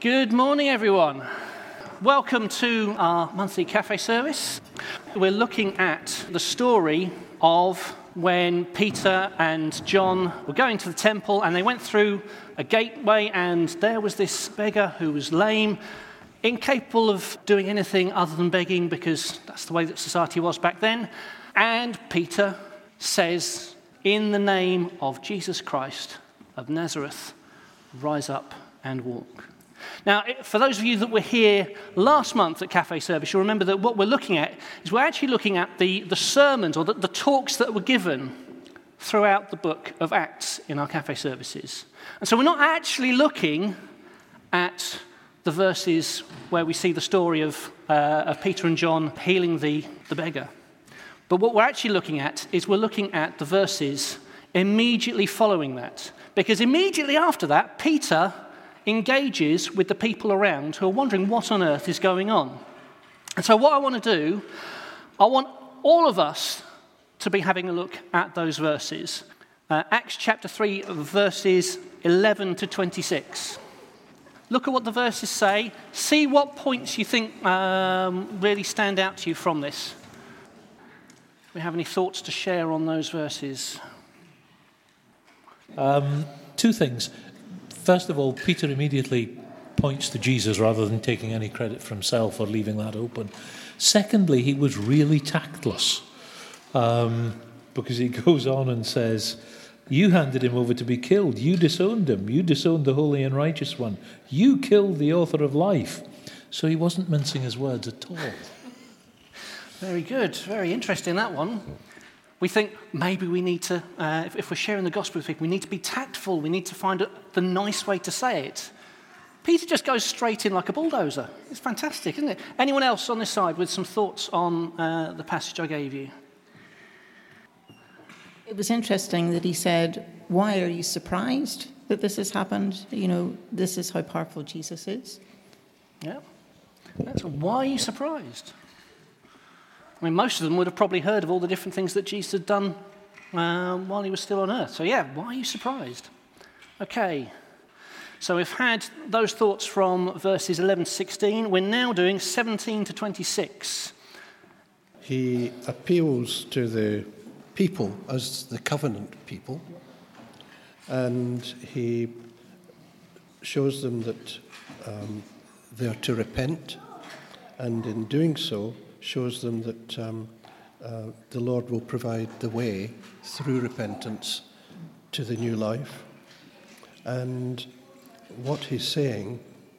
Good morning, everyone. Welcome to our monthly cafe service. We're looking at the story of when Peter and John were going to the temple and they went through a gateway and there was this beggar who was lame, incapable of doing anything other than begging because that's the way that society was back then. And Peter says, "In the name of Jesus Christ of Nazareth, rise up and walk." Now, for those of you that were here last month at Cafe Service, you'll remember that what we're looking at is we're actually looking at the sermons or the talks that were given throughout the book of Acts in our Cafe Services. And so we're not actually looking at the verses where we see the story of Peter and John healing the beggar. But what we're actually looking at is we're looking at the verses immediately following that. Because immediately after that, Peter engages with the people around who are wondering what on earth is going on. And so what I want to do, I want all of us to be having a look at those verses. Acts chapter 3, verses 11 to 26. Look at what the verses say. See what points you think really stand out to you from this. Do we have any thoughts to share on those verses? Two things. First of all, Peter immediately points to Jesus rather than taking any credit for himself or leaving that open. Secondly, he was really tactless because he goes on and says, "You handed him over to be killed. You disowned him. You disowned the Holy and Righteous One. You killed the author of life." So he wasn't mincing his words at all. Very good. Very interesting, that one. We think maybe we need to, if we're sharing the gospel with people, we need to be tactful. We need to find the nice way to say it. Peter just goes straight in like a bulldozer. It's fantastic, isn't it? Anyone else on this side with some thoughts on the passage I gave you? It was interesting that he said, "Why are you surprised that this has happened? You know, this is how powerful Jesus is." Yeah. Why are you surprised? I mean, most of them would have probably heard of all the different things that Jesus had done while he was still on earth. So yeah, why are you surprised? Okay, so we've had those thoughts from verses 11 to 16. We're now doing 17 to 26. He appeals to the people as the covenant people, and he shows them that they are to repent, and in doing so, shows them that the Lord will provide the way through repentance to the new life. And what he's saying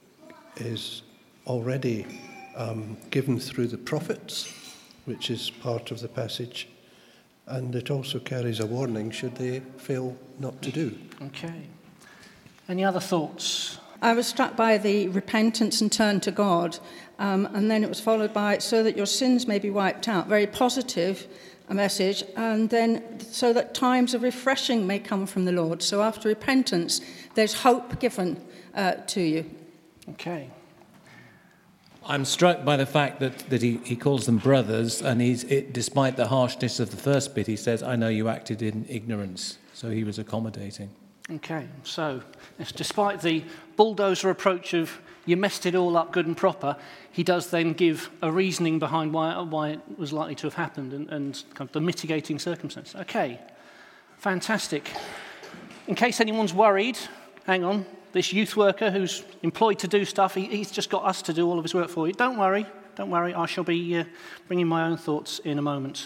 is already given through the prophets, which is part of the passage, and it also carries a warning should they fail not to do. Okay. Any other thoughts? I was struck by the repentance and turn to God, and then it was followed by so that your sins may be wiped out. Very positive message, and then so that times of refreshing may come from the Lord. So after repentance, there's hope given to you. Okay. I'm struck by the fact that he calls them brothers, and despite the harshness of the first bit, he says, "I know you acted in ignorance." So he was accommodating. Okay, so despite the bulldozer approach of you messed it all up good and proper, he does then give a reasoning behind why it was likely to have happened and kind of the mitigating circumstance. Okay, fantastic. In case anyone's worried, hang on, this youth worker who's employed to do stuff, he's just got us to do all of his work for you. Don't worry, I shall be bringing my own thoughts in a moment.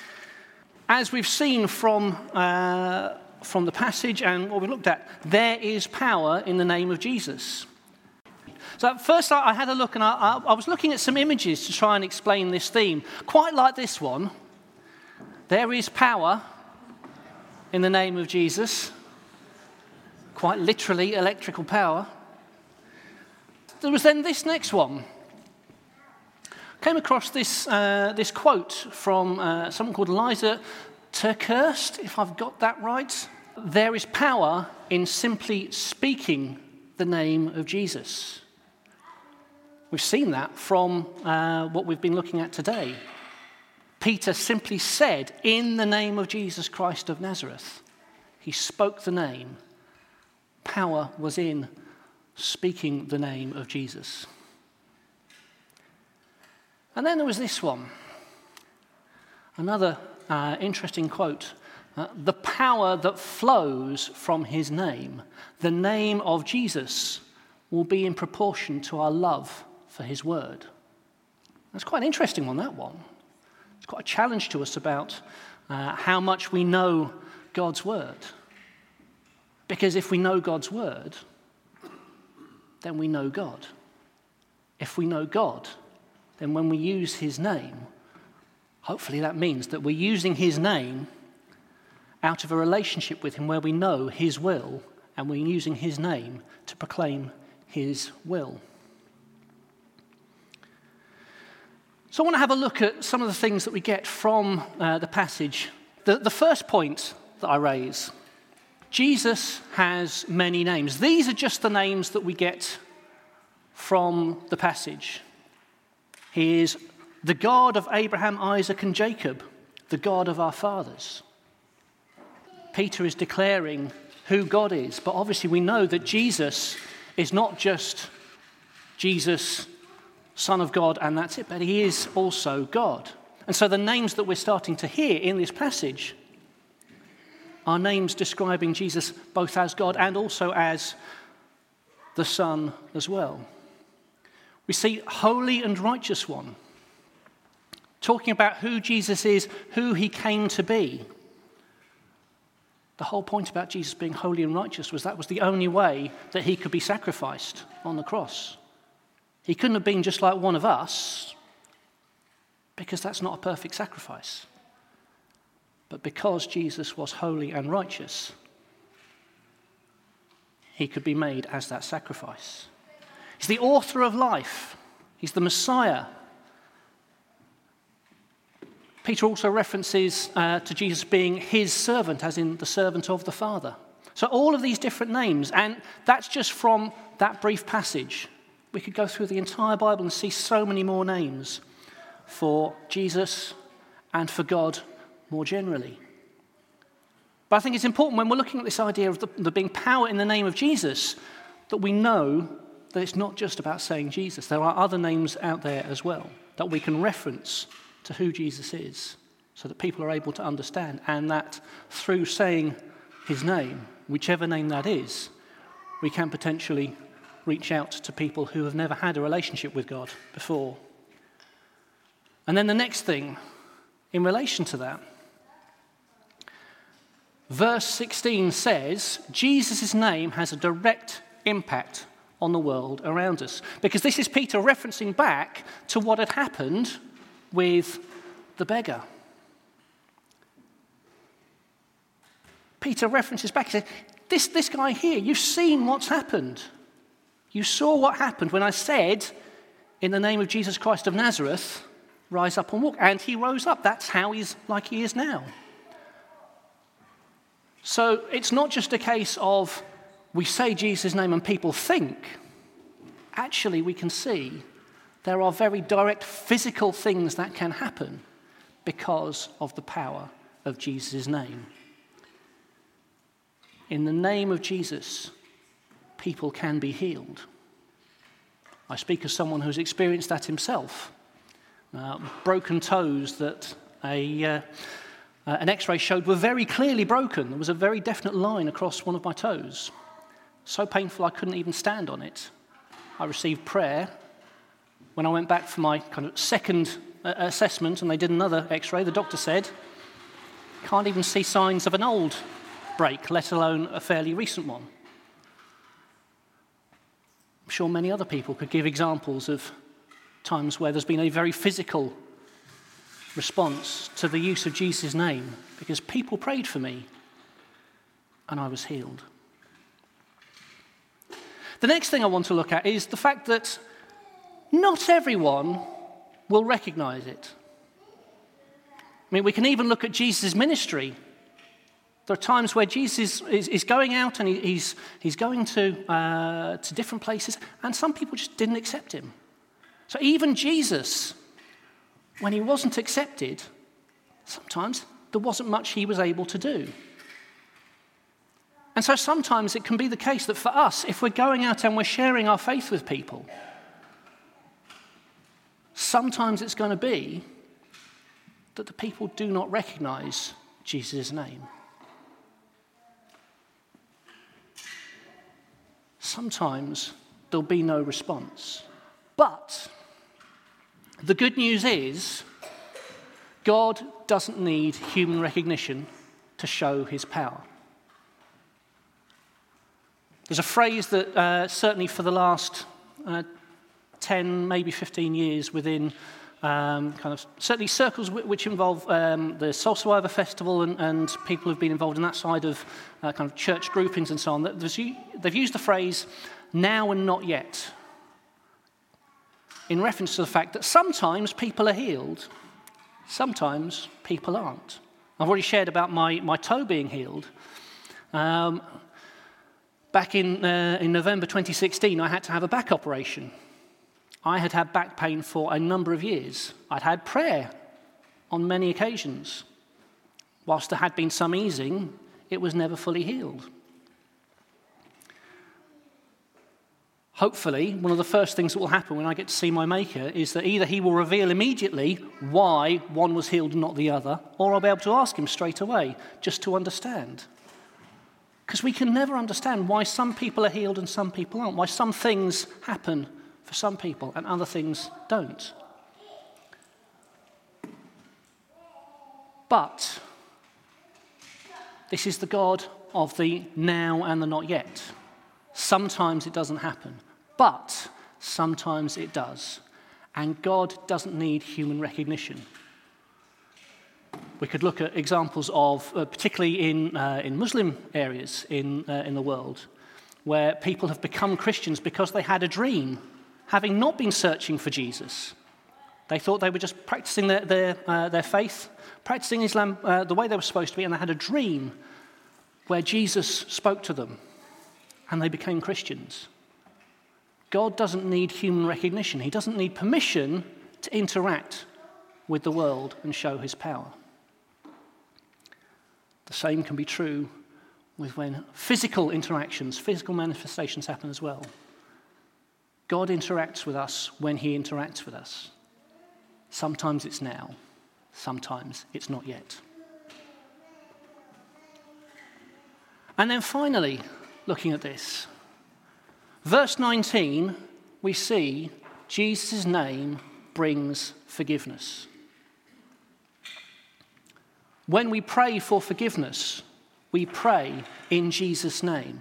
As we've seen from the passage and what we looked at, there is power in the name of Jesus. So at first I had a look and I was looking at some images to try and explain this theme. Quite like this one. There is power in the name of Jesus. Quite literally electrical power. There was then this next one. Came across this quote from someone called Eliza Terkeurst, if I've got that right. There is power in simply speaking the name of Jesus. We've seen that from what we've been looking at today. Peter simply said, "In the name of Jesus Christ of Nazareth." He spoke the name. Power was in speaking the name of Jesus. And then there was this one, another interesting quote. The power that flows from his name, the name of Jesus, will be in proportion to our love for his word. That's quite an interesting one, that one. It's quite a challenge to us about how much we know God's word. Because if we know God's word, then we know God. If we know God, then when we use his name, hopefully that means that we're using his name out of a relationship with him where we know his will, and we're using his name to proclaim his will. So I want to have a look at some of the things that we get from the passage. The first point that I raise, Jesus has many names. These are just the names that we get from the passage. He is the God of Abraham, Isaac, and Jacob, the God of our fathers. Peter is declaring who God is, but obviously we know that Jesus is not just Jesus, Son of God, and that's it, but he is also God. And so the names that we're starting to hear in this passage are names describing Jesus both as God and also as the Son as well. We see Holy and Righteous One, talking about who Jesus is, who he came to be. The whole point about Jesus being holy and righteous was that was the only way that he could be sacrificed on the cross. He couldn't have been just like one of us, because that's not a perfect sacrifice. But because Jesus was holy and righteous, he could be made as that sacrifice. He's the author of life. He's the Messiah. Peter also references to Jesus being his servant, as in the servant of the Father. So all of these different names, and that's just from that brief passage. We could go through the entire Bible and see so many more names for Jesus and for God more generally. But I think it's important when we're looking at this idea of there being power in the name of Jesus, that we know that it's not just about saying Jesus. There are other names out there as well that we can reference to who Jesus is, so that people are able to understand, and that through saying his name, whichever name that is, we can potentially reach out to people who have never had a relationship with God before. And then the next thing in relation to that, verse 16 says, Jesus' name has a direct impact on the world around us. Because this is Peter referencing back to what had happened with the beggar. Peter references back, he said, this guy here, you've seen what's happened. You saw what happened when I said, in the name of Jesus Christ of Nazareth, rise up and walk. And he rose up. That's how he's like he is now. So it's not just a case of we say Jesus' name and people think. Actually, we can see there are very direct physical things that can happen because of the power of Jesus' name. In the name of Jesus, people can be healed. I speak as someone who's experienced that himself. Broken toes that an X-ray showed were very clearly broken. There was a very definite line across one of my toes. So painful I couldn't even stand on it. I received prayer. When I went back for my kind of second assessment and they did another X-ray, the doctor said, can't even see signs of an old break, let alone a fairly recent one. I'm sure many other people could give examples of times where there's been a very physical response to the use of Jesus' name because people prayed for me and I was healed. The next thing I want to look at is the fact that not everyone will recognize it. I mean, we can even look at Jesus' ministry. There are times where Jesus is going out and he's going to different places, and some people just didn't accept him. So even Jesus, when he wasn't accepted, sometimes there wasn't much he was able to do. And so sometimes it can be the case that for us, if we're going out and we're sharing our faith with people, sometimes it's going to be that the people do not recognize Jesus' name. Sometimes there'll be no response. But the good news is God doesn't need human recognition to show his power. There's a phrase that certainly for the last 10, maybe 15 years within kind of certainly circles which involve the Soul Survivor Festival and people who've been involved in that side of kind of church groupings and so on, they've used the phrase now and not yet in reference to the fact that sometimes people are healed, sometimes people aren't. I've already shared about my toe being healed. Back in November 2016, I had to have a back operation. I had had back pain for a number of years. I'd had prayer on many occasions. Whilst there had been some easing, it was never fully healed. Hopefully, one of the first things that will happen when I get to see my Maker is that either he will reveal immediately why one was healed and not the other, or I'll be able to ask him straight away just to understand. Because we can never understand why some people are healed and some people aren't, why some things happen for some people and other things don't. But this is the God of the now and the not yet. Sometimes it doesn't happen, but sometimes it does. And God doesn't need human recognition. We could look at examples of, particularly in Muslim areas in the world, where people have become Christians because they had a dream, having not been searching for Jesus. They thought they were just practicing their faith, practicing Islam the way they were supposed to be, and they had a dream where Jesus spoke to them, and they became Christians. God doesn't need human recognition. He doesn't need permission to interact with the world and show his power. The same can be true with when physical interactions, physical manifestations happen as well. God interacts with us when he interacts with us. Sometimes it's now, sometimes it's not yet. And then finally, looking at this, verse 19, we see Jesus' name brings forgiveness. When we pray for forgiveness, we pray in Jesus' name.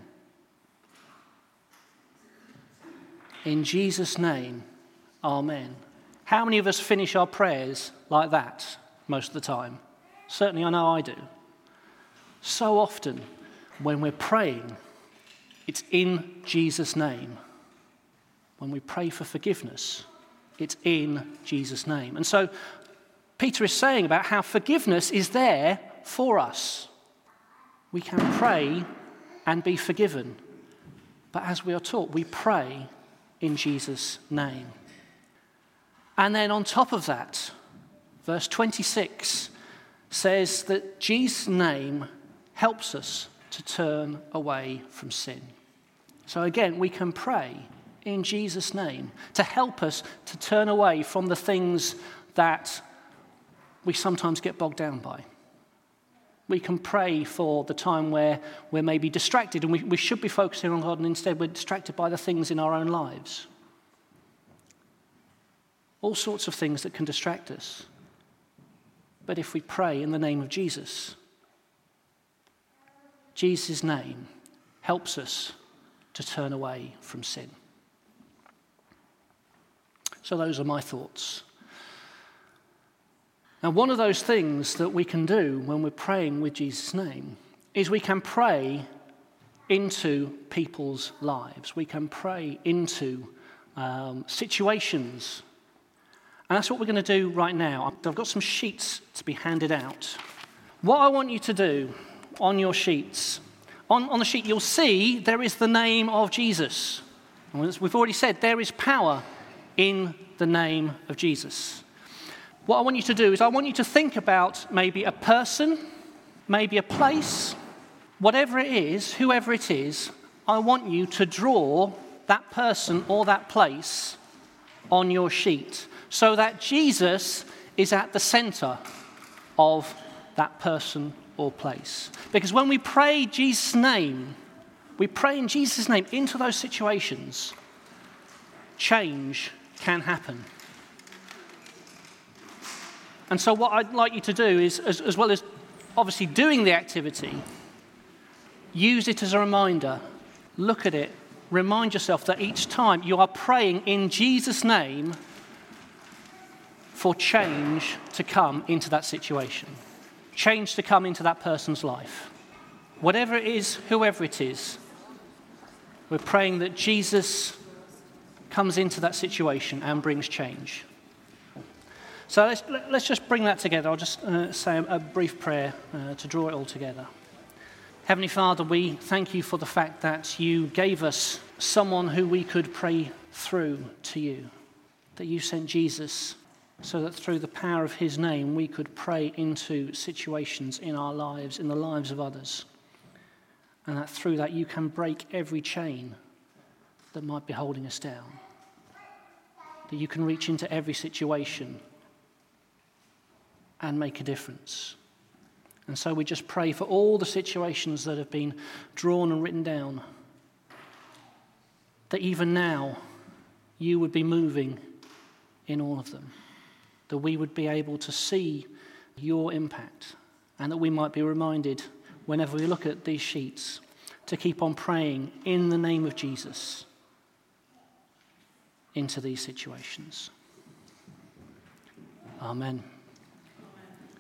In Jesus' name, amen. How many of us finish our prayers like that most of the time? Certainly I know I do. So often when we're praying, it's in Jesus' name. When we pray for forgiveness, it's in Jesus' name. And so Peter is saying about how forgiveness is there for us. We can pray and be forgiven. But as we are taught, we pray in Jesus' name. And then on top of that, verse 26 says that Jesus' name helps us to turn away from sin. So again, we can pray in Jesus' name to help us to turn away from the things that we sometimes get bogged down by. We can pray for the time where we're maybe distracted and we should be focusing on God, and instead we're distracted by the things in our own lives. All sorts of things that can distract us. But if we pray in the name of Jesus, Jesus' name helps us to turn away from sin. So those are my thoughts. Now, one of those things that we can do when we're praying with Jesus' name is we can pray into people's lives. We can pray into situations. And that's what we're going to do right now. I've got some sheets to be handed out. What I want you to do on your sheets, on the sheet you'll see there is the name of Jesus. And as we've already said, there is power in the name of Jesus. What I want you to do is I want you to think about maybe a person, maybe a place, whatever it is, whoever it is, I want you to draw that person or that place on your sheet so that Jesus is at the center of that person or place. Because when we pray Jesus' name, we pray in Jesus' name into those situations, change can happen. And so what I'd like you to do is, as well as obviously doing the activity, use it as a reminder. Look at it. Remind yourself that each time you are praying in Jesus' name for change to come into that situation. Change to come into that person's life. Whatever it is, whoever it is, we're praying that Jesus comes into that situation and brings change. So let's just bring that together. I'll just say a brief prayer to draw it all together. Heavenly Father, we thank you for the fact that you gave us someone who we could pray through to you, that you sent Jesus so that through the power of his name we could pray into situations in our lives, in the lives of others, and that through that you can break every chain that might be holding us down, that you can reach into every situation and make a difference. And so we just pray for all the situations that have been drawn and written down, that even now you would be moving in all of them, that we would be able to see your impact, and that we might be reminded whenever we look at these sheets to keep on praying in the name of Jesus into these situations. Amen.